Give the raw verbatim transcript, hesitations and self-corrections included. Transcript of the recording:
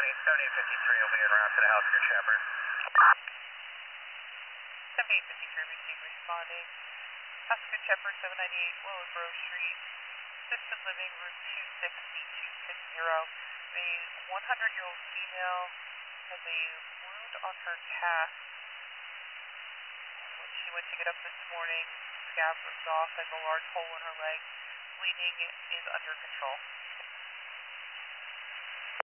seventy fifty-three will be en route to the house, Good Shepherd. seventy-eight fifty-three received responding. House Good Shepherd, seven ninety-eight Willowgrove Street, Assisted Living, room two sixty, two sixty. A one hundred year old female has a wound on her calf. When she went to get up this morning, scab ripped off, has a large hole in her leg. Bleeding is under control.